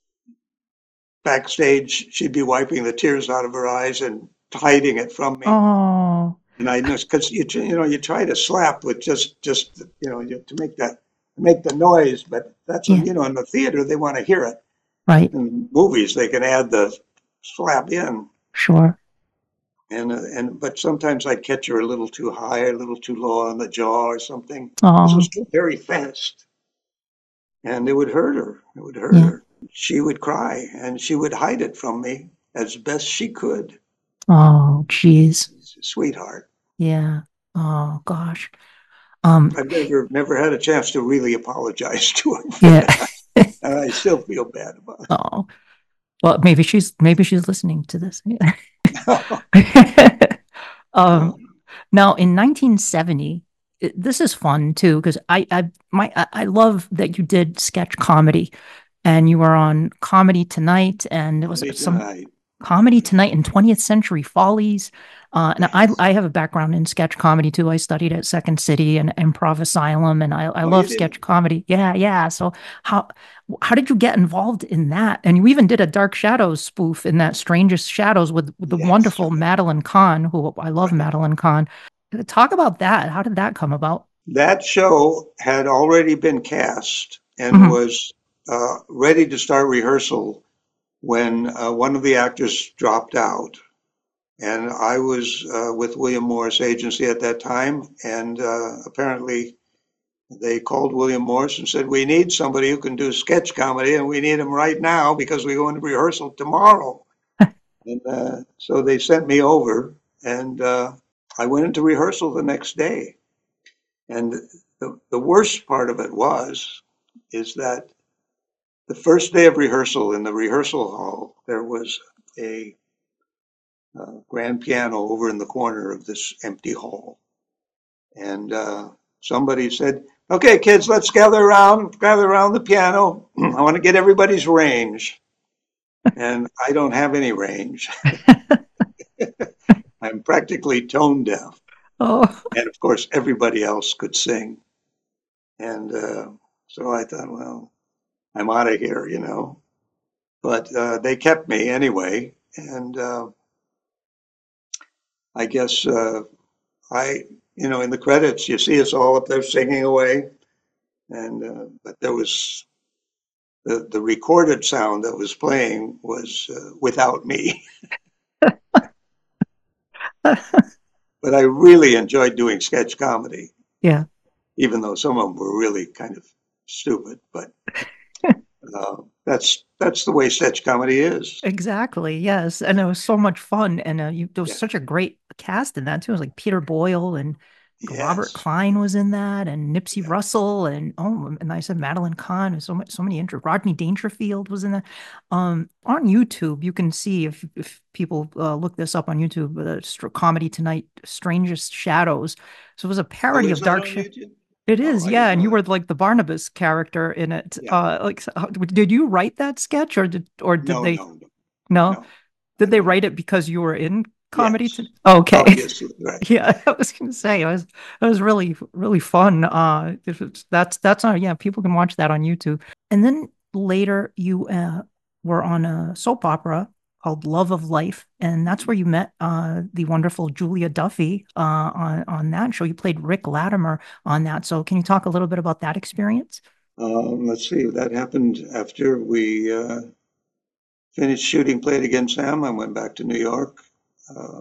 backstage, she'd be wiping the tears out of her eyes and hiding it from me. oh, And I know because you try to slap with just to make the noise, but that's yeah, in the theater they want to hear it. right. In movies they can add the slap in, Sure. and but sometimes I'd catch her a little too high, a little too low on the jaw or something. This Oh, was very fast, and it would hurt her. It would hurt yeah. her. She would cry, and she would hide it from me as best she could. Oh, geez. Sweetheart. Yeah. Oh, gosh. Um, I've never had a chance to really apologize to her for yeah. that, and I still feel bad about Oh, well, maybe she's listening to this. it. um, Now in 1970, this is fun too because I love that you did sketch comedy, and you were on Comedy Tonight, and it was Comedy some Tonight. Comedy Tonight and 20th Century Follies. And Yes. I have a background in sketch comedy too. I studied at Second City and Improv Asylum, and I Oh, you love did? sketch comedy. Yeah, yeah. So how how did you get involved in that? And you even did a Dark Shadows spoof in that Strangest Shadows with the Yes. wonderful Madeline Kahn, who I love Right. Madeline Kahn. Talk about that. How did that come about? That show had already been cast and Hmm. was ready to start rehearsal when one of the actors dropped out. And I was with William Morris Agency at that time, and apparently they called William Morris and said, "We need somebody who can do sketch comedy, and we need him right now because we go into rehearsal tomorrow." And so they sent me over, and I went into rehearsal the next day. And the worst part of it is that the first day of rehearsal in the rehearsal hall, there was a grand piano over in the corner of this empty hall. And somebody said, "Okay, kids, let's gather around the piano. I want to get everybody's range." And I don't have any range. I'm practically tone deaf. Oh, And of course, everybody else could sing. And so I thought, well, I'm out of here. But they kept me anyway. And I guess in the credits, you see us all up there singing away. And but there was the recorded sound that was playing was without me. But I really enjoyed doing sketch comedy, yeah. even though some of them were really kind of stupid. But that's the way sketch comedy is. Exactly. Yes, and it was so much fun, and there was Yeah. such a great cast in that too. It was like Peter Boyle and Robert Yes. Klein was in that, and Nipsey Yeah. Russell, and and I said Madeline Kahn. And so many intro. Rodney Dangerfield was in that. On YouTube, you can see if people look this up on YouTube, Comedy Tonight, Strangest Shadows. So it was a Oh, parody is of that Dark on Shadows. YouTube? It Oh, is, I yeah, didn't and know you were that. like the Barnabas character in it. Yeah. Did you write that sketch, or did No, they? no, no, No, no. did I they don't write know. it because you were in comedy? Yes. Okay, Obviously, right. yeah, I was gonna say it was really really fun. That's on, yeah, people can watch that on YouTube. And then later you were on a soap opera called Love of Life, and that's where you met the wonderful Julia Duffy on that show. You played Rick Latimer on that. So can you talk a little bit about that experience? Let's see. That happened after we finished shooting Play It Again, Sam. I went back to New York. Uh,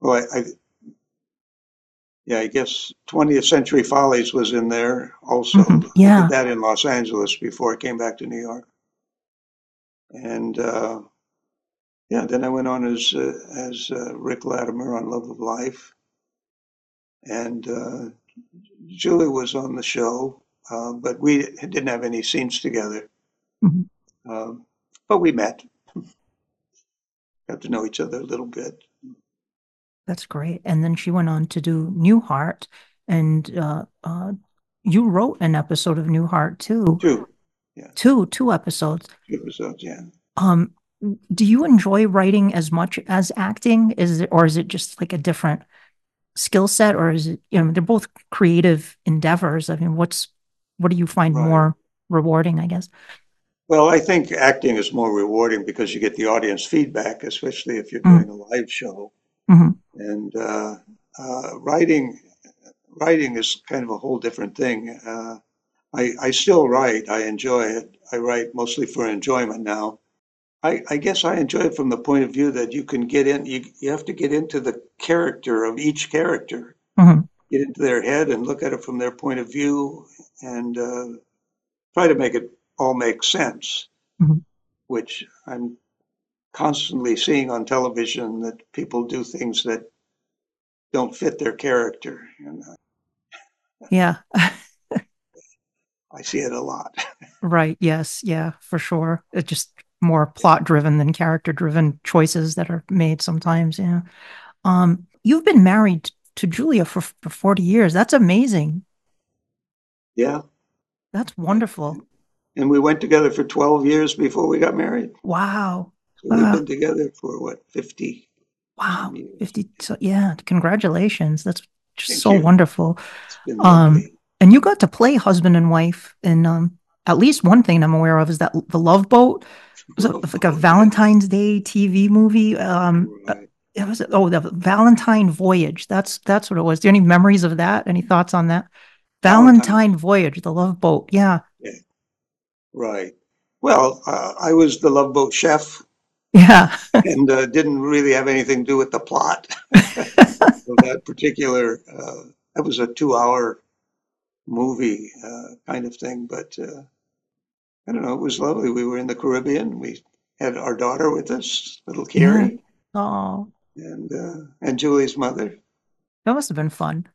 well, yeah, I guess 20th Century Follies was in there also. I did Yeah. that in Los Angeles before I came back to New York. And yeah, then I went on as Rick Latimer on Love of Life, and Julie was on the show, but we didn't have any scenes together. Mhm. Um, but we met, got to know each other a little bit. That's great. And then she went on to do Newhart, and you wrote an episode of Newhart too. Two, yeah, Two episodes. two episodes, yeah. Um, do you enjoy writing as much as acting? Or is it just like a different skill set, or is it, they're both creative endeavors? I mean, what do you find Right. more rewarding, I guess? Well, I think acting is more rewarding because you get the audience feedback, especially if you're Mm, doing a live show. mhm. And writing is kind of a whole different thing. I still write. I enjoy it. I write mostly for enjoyment now. I guess I enjoy it from the point of view that you can get in, you have to get into the character of each character, Mhm. get into their head and look at it from their point of view and try to make it all make sense, Mhm. which I'm constantly seeing on television that people do things that don't fit their character. And Yeah. I see it a lot. Right. Yes. Yeah, for sure. It's just more plot driven than character driven choices that are made sometimes. Yeah. You've been married to Julia for 40 years. That's amazing. Yeah. That's Yeah. wonderful. And we went together for 12 years before we got married. Wow. So we've Wow. been together for what, 50 some Wow. years. 50. So yeah, congratulations. That's just Thank so you. wonderful. It's been Um, lovely. and you got to play husband and wife in at least one thing I'm aware of is that The Love Boat was Love like a boat, yes. Valentine's Day TV movie. Right. It was the Valentine Voyage. That's what it was. Do you have any memories of that? Any thoughts on that? Valentine's. Valentine Voyage, The Love Boat. Yeah. Yeah, right. Well, I was the Love Boat chef Yeah. and didn't really have anything to do with the plot of that particular, that was a 2 hour movie kind of thing. But I don't know, it was lovely. We were in the Caribbean. We had our daughter with us, little Yeah. Carrie, Oh, and Julie's mother. that must have been fun.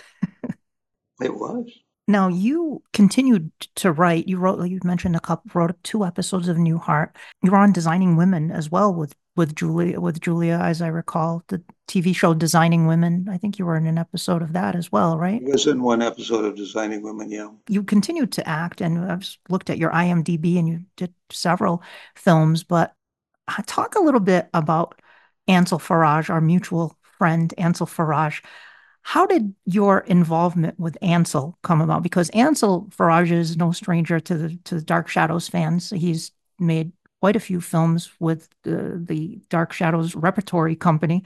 It was. Now you continued to write. You mentioned wrote two episodes of Newhart. You were on Designing Women as well with Julia, as I recall, the TV show Designing Women. I think you were in an episode of that as well, It right? was in one episode of Designing Women, yeah. You continued to act, and I've just looked at your IMDb, and you did several films. But talk a little bit about Ansel Faraj, our mutual friend, Ansel Faraj. How did your involvement with Ansel come about? Because Ansel Faraj is no stranger to the Dark Shadows fans. He's made quite a few films with the Dark Shadows repertory company,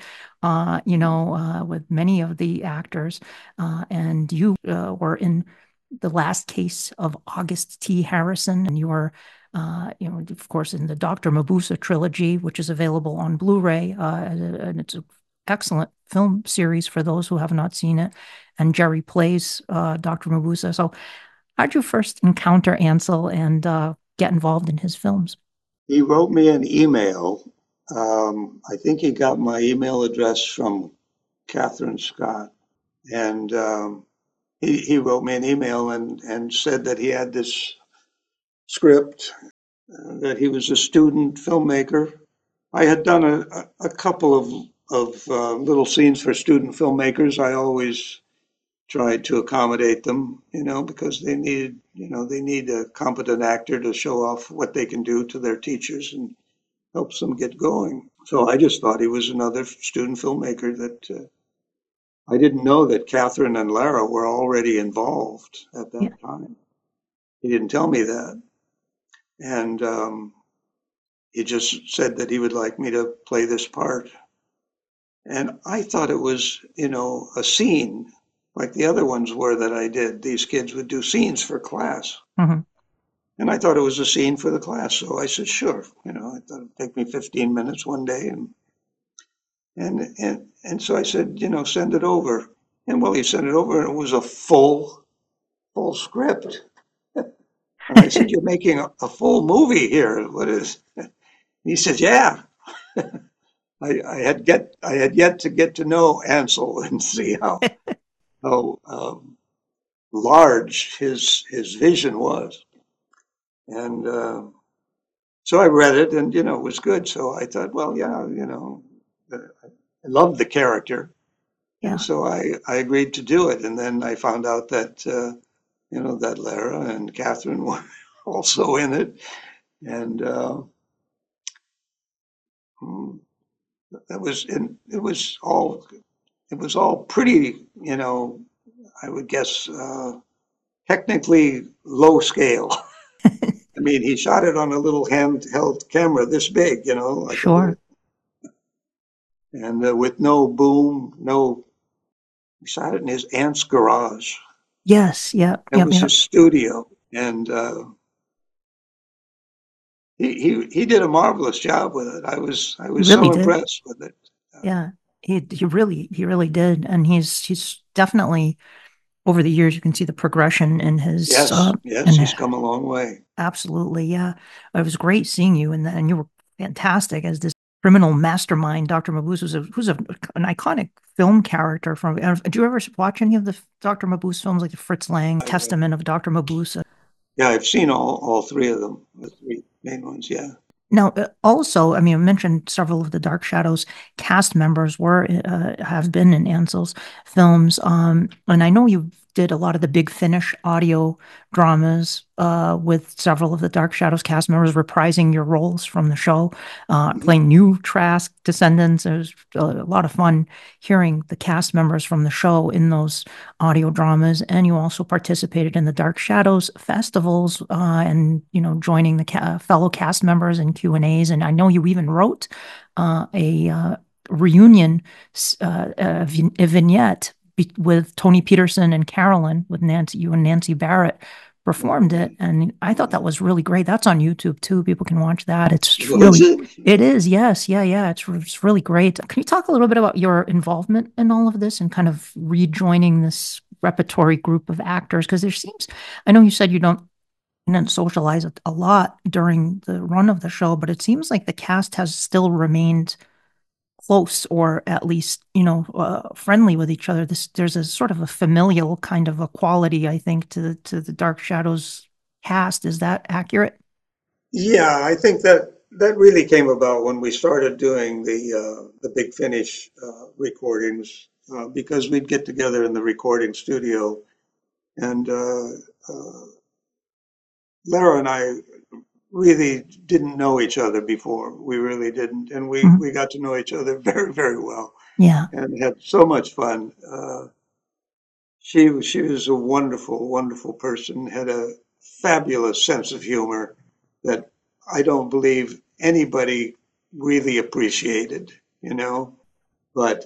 with many of the actors. And you were in The Last Case of August T. Harrison, and you were of course, in the Dr. Mabusa trilogy, which is available on Blu-ray, and it's an excellent film series for those who have not seen it. And Jerry plays Dr. Mabusa. So, how'd you first encounter Ansel and get involved in his films? He wrote me an email. I think he got my email address from Catherine Scott. And he wrote me an email and said that he had this script, that he was a student filmmaker. I had done a couple of little scenes for student filmmakers. I always tried to accommodate them, because they need a competent actor to show off what they can do to their teachers and helps them get going. So I just thought he was another student filmmaker that I didn't know that Catherine and Lara were already involved at Yeah. that time. He didn't tell me that. And he just said that he would like me to play this part. And I thought it was, a scene like the other ones were that I did. These kids would do scenes for class. Mhm. And I thought it was a scene for the class. So I said, sure. I thought it'd take me 15 minutes one day. And And so I said, send it over. And well, he sent it over, and it was a full script. And I said, "You're making a full movie here. What is?" He said, "Yeah." I had yet to get to know Ansel and see how large his vision was. And so I read it, and it was good. So I thought, well, yeah, I loved the character, and Yeah. so I agreed to do it. And then I found out that that Lara and Catherine were also in it, and mm, it was all pretty, I would guess, technically low scale. I mean, he shot it on a little handheld camera this big, like a Sure. little, and with no boom, no. He shot it in his aunt's garage. Yes. Yep. That Yep. was Yep. his studio, and he did a marvelous job with it. I He was really so did. impressed with it. Yeah. He really did. And he's definitely over the years, you can see the progression in his, Yes, and he's come a long way. absolutely. Yeah. It was great seeing you in that. And you were fantastic as this criminal mastermind. Dr. Mabuse an iconic film character from, did you ever watch any of the Dr. Mabuse films like the Fritz Lang I, Testament of Dr. Mabuse? yeah, I've seen all three of them, the three main ones. Yeah. Now, also, I mean, I mentioned several of the Dark Shadows cast members have been in Ansel's films, and I know you did a lot of the Big Finish audio dramas with several of the Dark Shadows cast members reprising your roles from the show, Mhm. playing new Trask descendants. It was a lot of fun hearing the cast members from the show in those audio dramas, and you also participated in the Dark Shadows festivals, and joining the fellow cast members in Q&As. And I know you even wrote a reunion a vignette with Tony Peterson and Carolyn, with you and Nancy Barrett performed it, and I thought that was really great. That's on YouTube too. People can watch that. It's Was really, it? it is, yes, yeah, yeah. It's really great. Can you talk a little bit about your involvement in all of this and kind of rejoining this repertory group of actors? Because there seems, I know you said you didn't socialize a lot during the run of the show, but it seems like the cast has still remained close, or at least friendly with each other. There's a sort of a familial kind of a quality, I think, to the Dark Shadows cast. Is that accurate? Yeah, I think that really came about when we started doing the Big Finish recordings, because we'd get together in the recording studio, and uh, Lara and I really didn't know each other before. We really didn't, and Mhm. we got to know each other very, very well, Yeah. and had so much fun. She was a wonderful, wonderful person. Had a fabulous sense of humor that I don't believe anybody really appreciated, But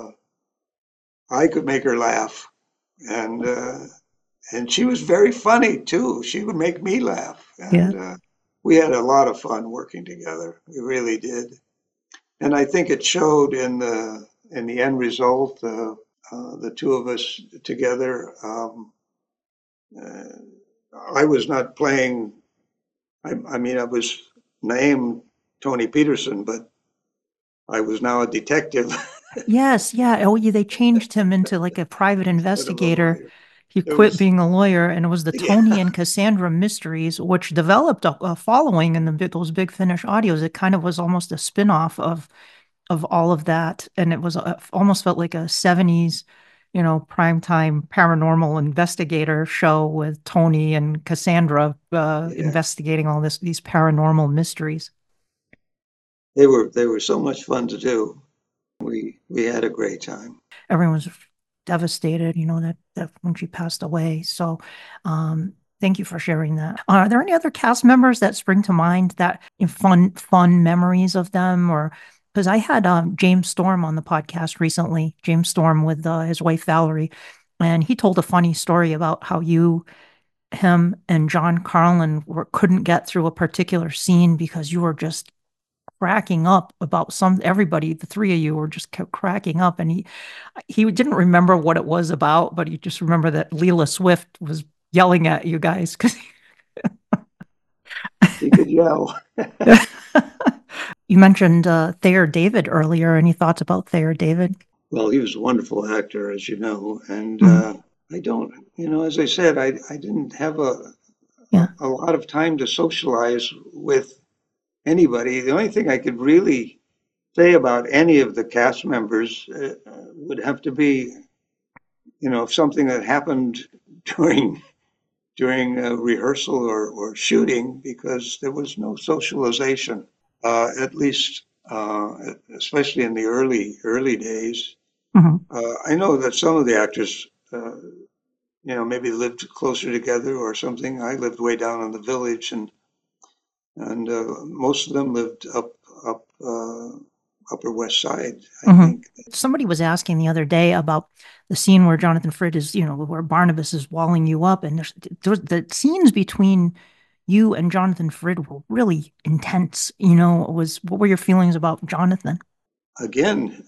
I could make her laugh, and she was very funny too. She would make me laugh, Yeah. and we had a lot of fun working together. We really did, and I think it showed in the end result. The two of us together. Uh, I was not playing. I mean, I was named Tony Peterson, but I was now a detective Yes, yeah. Oh, yeah, they changed him into like a private instead of a investigator. lawyer. He It quit was, being a lawyer, and it was the yeah, Tony and Cassandra mysteries, which developed a following in those Big Finish audios. It kind of was almost a spin-off of all of that, and it was almost felt like a 70s, primetime paranormal investigator show with Tony and Cassandra yeah. investigating all these paranormal mysteries. They were so much fun to do. We had a great time. Everyone was devastated, that when she passed away. So, thank you for sharing that. Are there any other cast members that spring to mind that fun memories of them? Or because I had James Storm on the podcast recently, James Storm with his wife Valerie, and he told a funny story about how him and John Carlin couldn't get through a particular scene because you were just cracking up about everybody, the three of you were just kept cracking up. And he didn't remember what it was about, but he just remembered that Leela Swift was yelling at you guys because He could yell. you mentioned Thayer David earlier. Any thoughts about Thayer David? Well, he was a wonderful actor, as you know, and Mm, I don't, as I said, I didn't have yeah. a lot of time to socialize with anybody. The only thing I could really say about any of the cast members would have to be, something that happened during rehearsal or shooting, because there was no socialization, at least especially in the early days. Hmm. I know that some of the actors, maybe lived closer together or something. I lived way down in the village, and most of them lived up Upper West Side, I Hmm. think. Somebody was asking the other day about the scene where Jonathan Frid is, where Barnabas is walling you up, and the scenes between you and Jonathan Frid were really intense. What were your feelings about Jonathan? Again,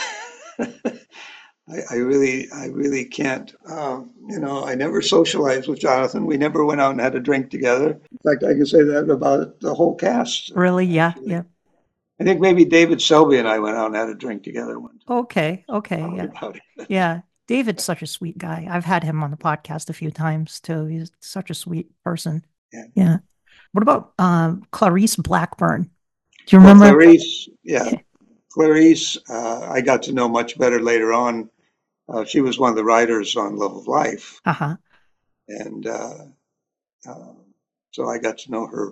I really can't. I never socialized with Jonathan. We never went out and had a drink together. In fact, I can say that about the whole cast, Really? Yeah, actually. yeah. I think maybe David Selby and I went out and had a drink together one time. Okay, okay, Talked yeah, about it. yeah. David's such a sweet guy. I've had him on the podcast a few times too. He's such a sweet person. Yeah. Yeah. What about Clarice Blackburn? Do you Well, remember? Clarice, yeah, Yeah. Clarice, I got to know much better later on. She was one of the writers on Love of Life, Uh-huh. and uh, so I got to know her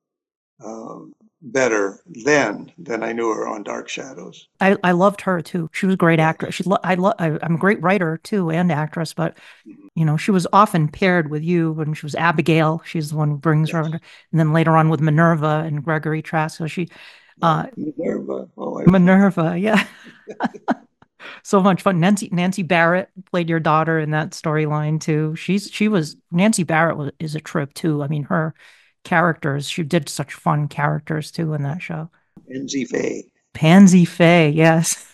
better then than I knew her on Dark Shadows. I loved her too. She was a great Yeah. actress. I'm a great writer too and actress, but Mhm. she was often paired with you when she was Abigail. She's the one who brings her under, Yes. and then later on with Minerva and Gregory Trask. So Yeah. uh, Minerva. Oh, I remember. Minerva, yeah, so much fun. Nancy Barrett played your daughter in that storyline too. She was Nancy Barrett is a trip too. I mean, her characters, she did such fun characters too in that show. Enzi Faye. Pansy Faye, yes.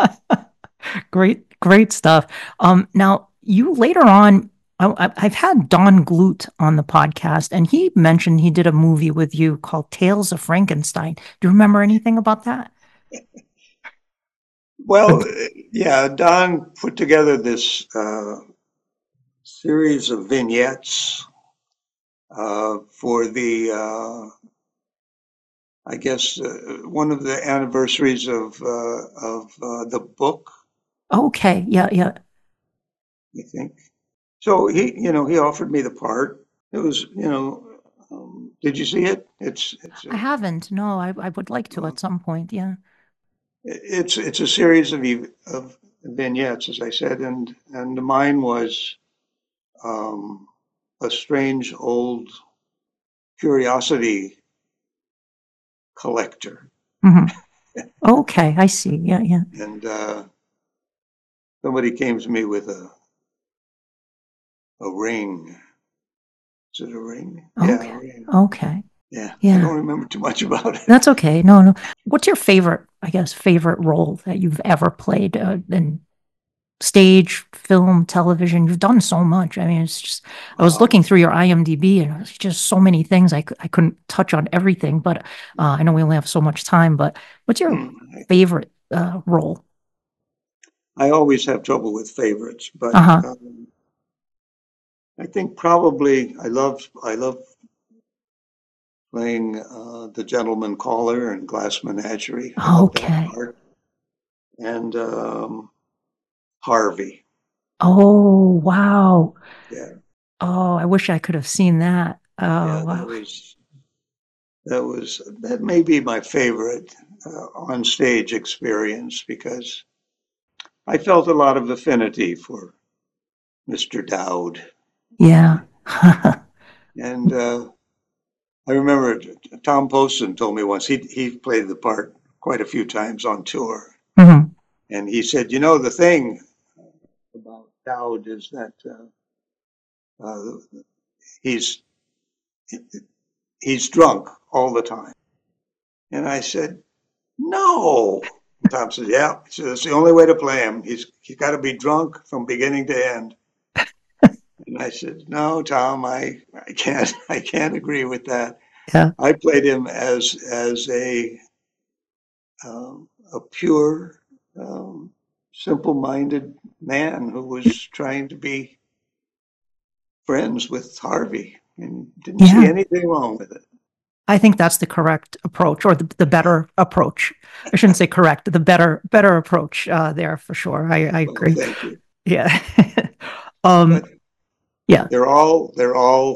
Great stuff. Now you later on, I've had Don Glut on the podcast, and he mentioned he did a movie with you called Tales of Frankenstein. Do you remember anything about that? Well, yeah, Don put together this series of vignettes for I guess, one of the anniversaries of the book, Okay, yeah, yeah. I think. So he offered me the part. It was, did you see it? I haven't. No, I would like to Uh, at some point. Yeah. it's a series of vignettes, as I said, and mine was um, a strange old curiosity collector, Hmm. Okay, I see. Yeah, yeah. and somebody came to me with a ring. Is it a ring? Yeah, a Okay, ring. okay. Yeah, I Yeah, don't remember too much about it. that's okay. No, no. What's your favorite, I guess, favorite role that you've ever played in stage, film, television? You've done so much. I mean, it's just, I was looking Um, through your IMDb and it's just so many things. I couldn't touch on everything, but I know we only have so much time, but what's your I, favorite role? I always have trouble with favorites, but Uh-huh. I think probably I love playing the gentleman caller in Glass Menagerie. I love that Okay. part. And Harvey. Oh, wow. Yeah, Oh, I wish I could have seen that. Oh, yeah, wow. that may be my favorite on stage experience, because I felt a lot of affinity for Mr. Dowd. Yeah. And I remember Tom Poston told me once, he played the part quite a few times on tour. Hmm. And he said, the thing about Dowd is that uh, he's he's drunk all the time. And I said, No. Tom said, yeah, so that's the only way to play him. He's got to be drunk from beginning to end. And I said, no, Tom, I can't I can't agree with that. Yeah. I played him as a pure, um, simple-minded man who was trying to be friends with Harvey and didn't see Yeah. anything wrong with it. I think that's the correct approach, or the better approach. I shouldn't say correct, the better approach there for sure. I Well, agree. thank you. Yeah. But Yeah. they're all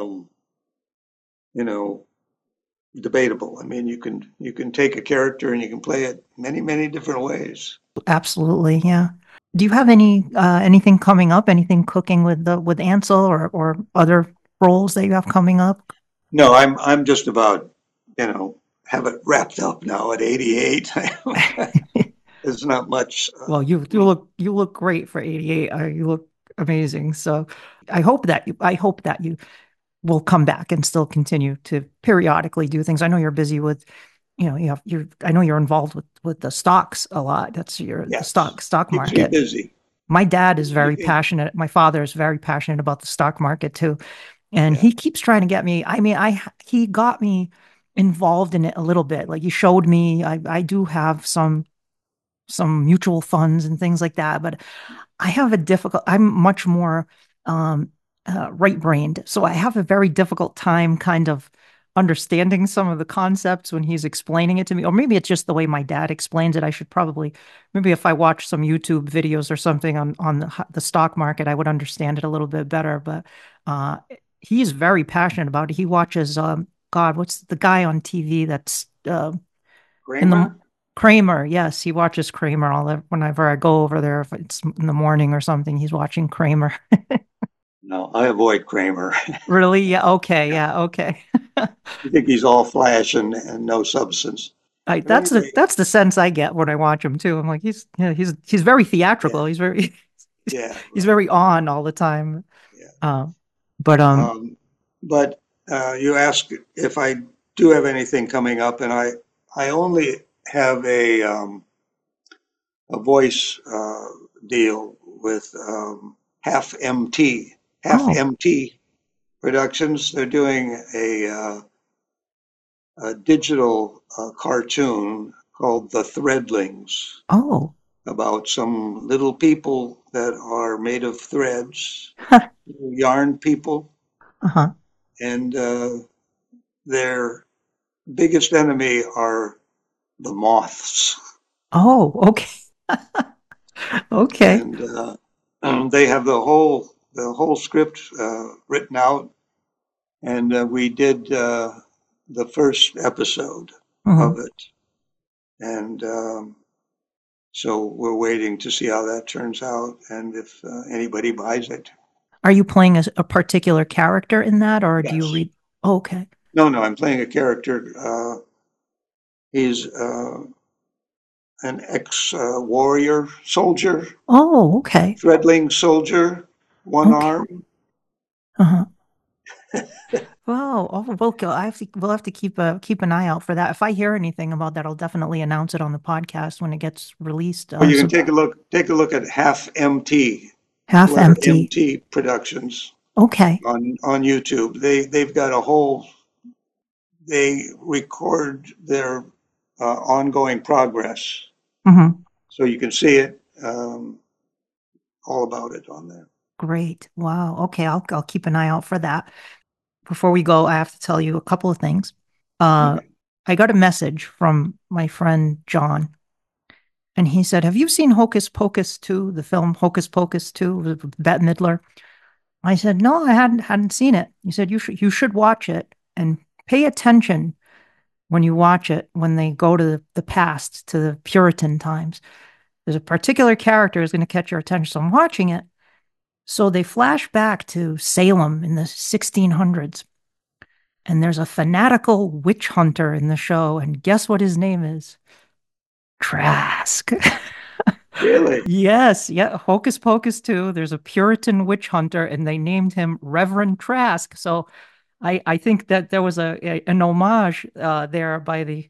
you know, debatable. I mean, you can take a character and you can play it many different ways. Absolutely. Yeah. Do you have anything coming up? Anything cooking with Ansel or other roles that you have coming up? No, I'm just about, you know, have it wrapped up now at 88. There's not much. Well, you look great for 88. You look amazing. So I hope that you will come back and still continue to periodically do things. I know you're busy with, I know you're involved with the stocks a lot. That's the Yes, stock keeps me market. busy. My dad is Keeps me very busy. passionate. My father is very passionate about the stock market too. And Yeah, he keeps trying to get me. I mean, he got me involved in it a little bit. Like he showed me I do have some mutual funds and things like that, but I'm much more um, right-brained. So I have a very difficult time kind of understanding some of the concepts when he's explaining it to me. Or maybe it's just the way my dad explains it. I should probably, maybe if I watch some YouTube videos or something on the stock market, I would understand it a little bit better. But uh, he's very passionate about it. He watches, God, what's the guy on TV that's in the Kramer? Kramer? Yes, he watches Kramer whenever I go over there. If it's in the morning or something, he's watching Kramer. No, I avoid Kramer. Really? Yeah. Okay. Yeah, Yeah. Okay. I think he's all flash and no substance. But anyway, That's the sense I get when I watch him too. I'm like, he's very yeah, theatrical. He's very yeah, he's right, very on all the time. yeah. Um, but Um, but you ask if I do have anything coming up, and I only have a voice deal with Half MT, Half oh MT Productions. They're doing a digital cartoon called The Threadlings oh about some little people that are made of threads, yarn people, uh-huh. and their biggest enemy are the moths. Oh, okay. Okay. And they have the whole script written out, and we did the first episode Mhm. of it, and so we're waiting to see how that turns out and if anybody buys it. Are you playing a particular character in that, or do you Yes. read? Oh, okay. No, I'm playing a character. He's an ex-warrior soldier, Oh, okay. threadling soldier, one Okay. arm. Uh-huh. Well, we'll have to keep an eye out for that. If I hear anything about that, I'll definitely announce it on the podcast when it gets released. Or you can take a look at Half MT, the Half letter empty. MT Productions Okay. on YouTube. They've got they record their ongoing progress, Hmm. so you can see it all about it on there. Great. Wow. Okay, I'll keep an eye out for that. Before we go, I have to tell you a couple of things. Uh, Okay. I got a message from my friend John, and he said, "Have you seen Hocus Pocus 2, the film Hocus Pocus 2 with Bette Midler?" I said, "No, I hadn't seen it." He said, "You should watch it and pay attention when you watch it when they go to the past, to the Puritan times. There's a particular character is going to catch your attention." So I'm watching it. So they flash back to Salem in the 1600s, and there's a fanatical witch hunter in the show, and guess what his name is? Trask. Really? Yes, yeah, Hocus Pocus 2. There's a Puritan witch hunter, and they named him Reverend Trask. So I think that there was an homage there by the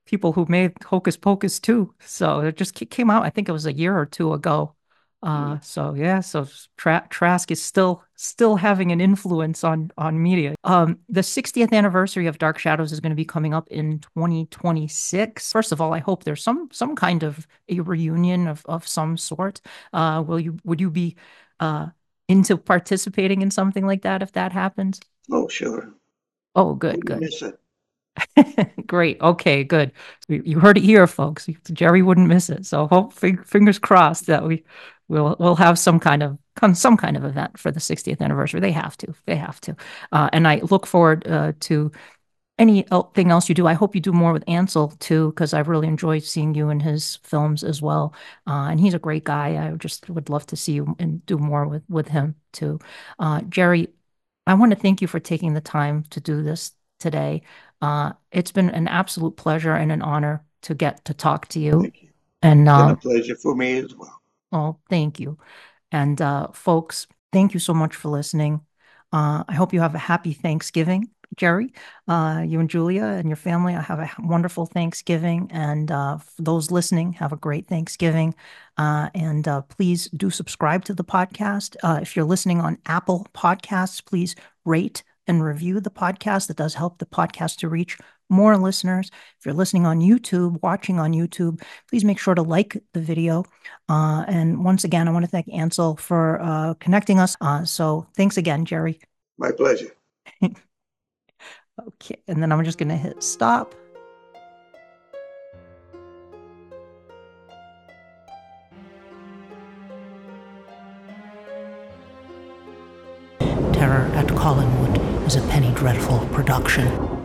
people who made Hocus Pocus too. So it just came out, I think it was a year or two ago. So yeah, so Trask is still having an influence on media. The 60th anniversary of Dark Shadows is going to be coming up in 2026. First of all, I hope there's some kind of a reunion of some sort. Would you be into participating in something like that if that happens? Oh, sure. Oh, good, Wouldn't good. miss it. Great. Okay, good. You heard it here, folks. Jerry wouldn't miss it. So fingers crossed that we'll have some kind of event for the 60th anniversary. They have to. They have to. And I look forward to anything else you do. I hope you do more with Ansel too, because I've really enjoyed seeing you in his films as well. And he's a great guy. I just would love to see you and do more with him too. Jerry, I want to thank you for taking the time to do this today. It's been an absolute pleasure and an honor to get to talk to you. Thank you. And It's been a pleasure for me as well. oh, thank you. And folks, thank you so much for listening. I hope you have a happy Thanksgiving, Jerry. You and Julia and your family, I have a wonderful Thanksgiving. And for those listening, have a great Thanksgiving. And please do subscribe to the podcast. If you're listening on Apple Podcasts, please rate and review the podcast. That does help the podcast to reach more listeners. If you're listening on YouTube, watching on YouTube, please make sure to like the video. And once again, I want to thank Ansel for connecting us. So thanks again, Jerry. My pleasure. Okay, and then I'm just going to hit stop. Terror at Collinwood is a Penny Dreadful production.